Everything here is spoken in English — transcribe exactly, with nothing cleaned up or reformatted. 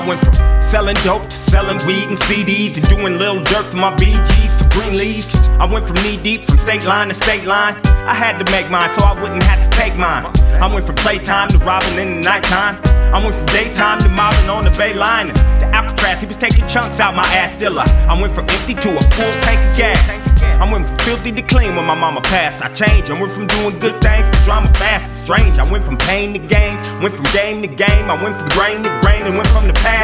I went from selling dope to selling weed and C Ds and doing little dirt for my B Gs for green leaves. I went from knee deep, from state line to state line. I had to make mine so I wouldn't have to take mine. I went from playtime to robbing in the nighttime. I went from daytime to mobbing on the Bay Line. And to Alcatraz, he was taking chunks out my ass still. I, I went from empty to a full tank of gas. I went from filthy to clean when my mama passed. I changed. I went from doing good things to drama fast and strange. I went from pain to gain, went from game to game. I went from grain to grain and went from the past